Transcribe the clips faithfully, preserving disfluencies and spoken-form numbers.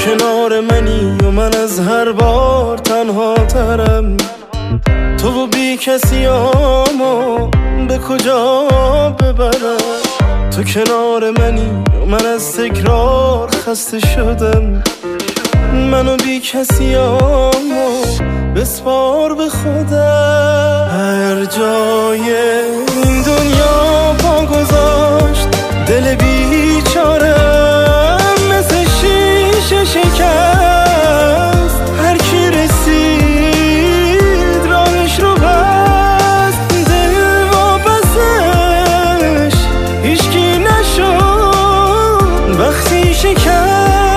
کنار منی و من از هر بار تنها ترم. تو و بی کسیامو به کجا ببرم؟ تو کنار منی و من از تکرار خسته شدم. منو بی کسیامو بسپار به خودم. هر جای این دنیا پا گذاشت دل بیچارم مثل شیشه شکست. هر کی رسید راهش رو بست، دل واپسش هیچکی نشد وقتی شکست.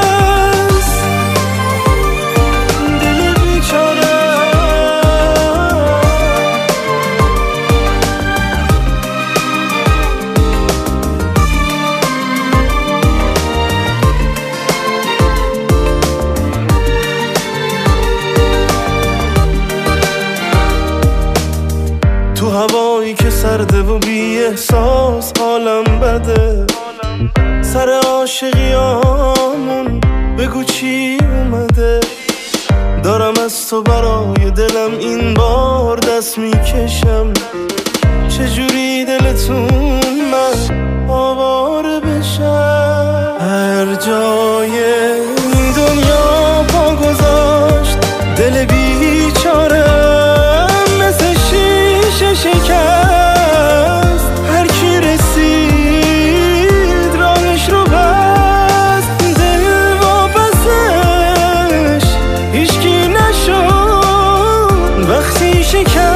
تو هوایی که سرده و بی احساس حالم بده. سر عاشقیامون بگو چی اومده؟ دارم از تو برای دلم این بار دست میکشم. چجوری دلتون من آواره بشم؟ هر جای این دنیا پا گذاشت دل بیچارم مثل شیشه شکست. هر کی رسید راهش رو بست، دل واپسش هیچکی نشد وقتی شکست.